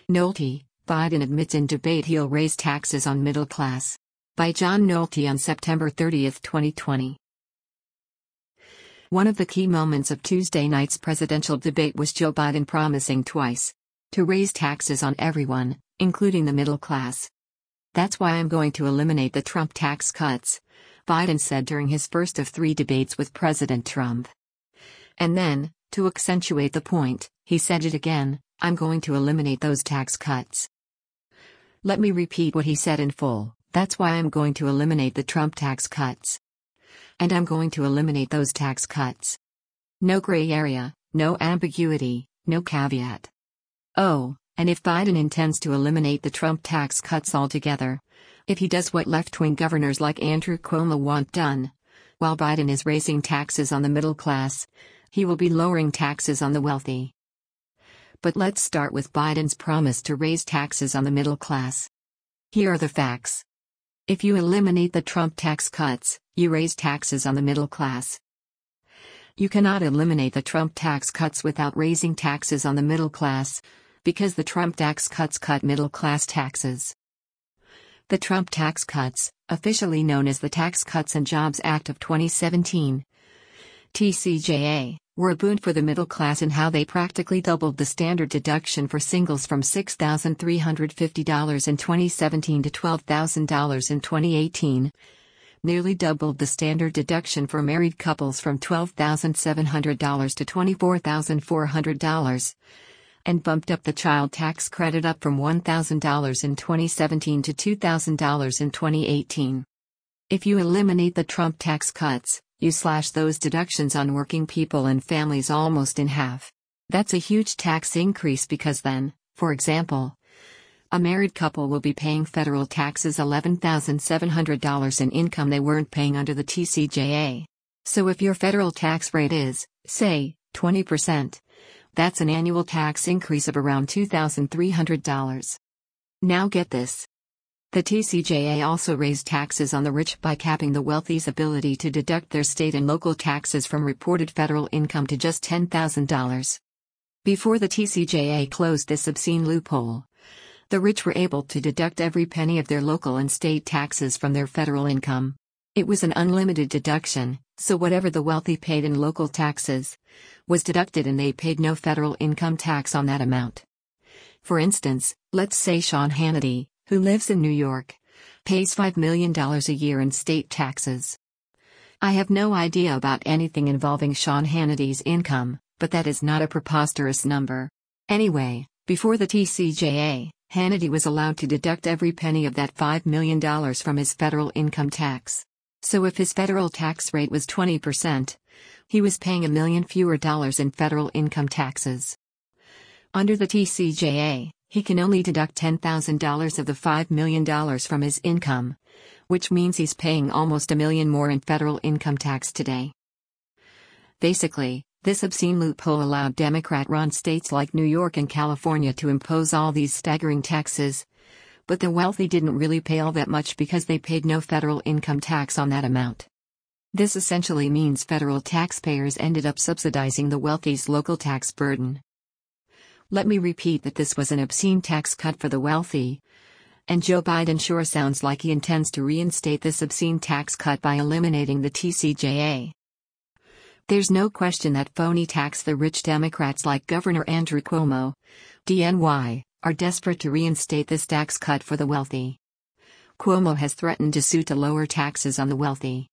Nolte, Biden admits in debate he'll raise taxes on middle class. By John Nolte on September 30, 2020. One of the key moments of Tuesday night's presidential debate was Joe Biden promising twice to raise taxes on everyone, including the middle class. "That's why I'm going to eliminate the Trump tax cuts," Biden said during his first of 3 debates with President Trump. And then, to accentuate the point, he said it again, "I'm going to eliminate those tax cuts." Let me repeat what he said in full. "That's why I'm going to eliminate the Trump tax cuts. And I'm going to eliminate those tax cuts." No gray area, no ambiguity, no caveat. Oh, and if Biden intends to eliminate the Trump tax cuts altogether, if he does what left-wing governors like Andrew Cuomo want done, while Biden is raising taxes on the middle class, he will be lowering taxes on the wealthy. But let's start with Biden's promise to raise taxes on the middle class. Here are the facts. If you eliminate the Trump tax cuts, you raise taxes on the middle class. You cannot eliminate the Trump tax cuts without raising taxes on the middle class, because the Trump tax cuts cut middle class taxes. The Trump tax cuts, officially known as the Tax Cuts and Jobs Act of 2017, TCJA, were a boon for the middle class in how they practically doubled the standard deduction for singles from $6,350 in 2017 to $12,000 in 2018, nearly doubled the standard deduction for married couples from $12,700 to $24,400, and bumped up the child tax credit up from $1,000 in 2017 to $2,000 in 2018. If you eliminate the Trump tax cuts, you slash those deductions on working people and families almost in half. That's a huge tax increase because then, for example, a married couple will be paying federal taxes $11,700 in income they weren't paying under the TCJA. So if your federal tax rate is, say, 20%, that's an annual tax increase of around $2,300. Now get this. The TCJA also raised taxes on the rich by capping the wealthy's ability to deduct their state and local taxes from reported federal income to just $10,000. Before the TCJA closed this obscene loophole, the rich were able to deduct every penny of their local and state taxes from their federal income. It was an unlimited deduction, so whatever the wealthy paid in local taxes was deducted and they paid no federal income tax on that amount. For instance, let's say Sean Hannity, who lives in New York, pays $5 million a year in state taxes. I have no idea about anything involving Sean Hannity's income, but that is not a preposterous number. Anyway, before the TCJA, Hannity was allowed to deduct every penny of that $5 million from his federal income tax. So if his federal tax rate was 20%, he was paying $1 million fewer in federal income taxes. Under the TCJA, he can only deduct $10,000 of the $5 million from his income, which means he's paying almost $1 million more in federal income tax today. Basically, this obscene loophole allowed Democrat-run states like New York and California to impose all these staggering taxes, but the wealthy didn't really pay all that much because they paid no federal income tax on that amount. This essentially means federal taxpayers ended up subsidizing the wealthy's local tax burden. Let me repeat that this was an obscene tax cut for the wealthy, and Joe Biden sure sounds like he intends to reinstate this obscene tax cut by eliminating the TCJA. There's no question that phony the rich Democrats like Governor Andrew Cuomo, DNY, are desperate to reinstate this tax cut for the wealthy. Cuomo has threatened to sue to lower taxes on the wealthy.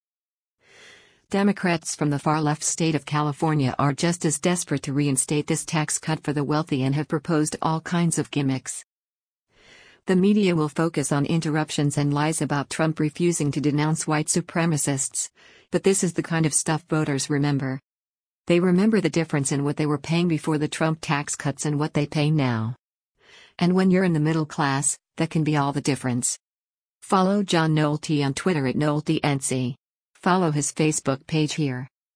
Democrats from the far-left state of California are just as desperate to reinstate this tax cut for the wealthy and have proposed all kinds of gimmicks. The media will focus on interruptions and lies about Trump refusing to denounce white supremacists, but this is the kind of stuff voters remember. They remember the difference in what they were paying before the Trump tax cuts and what they pay now. And when you're in the middle class, that can be all the difference. Follow John Nolte on Twitter @NolteNC. Follow his Facebook page here.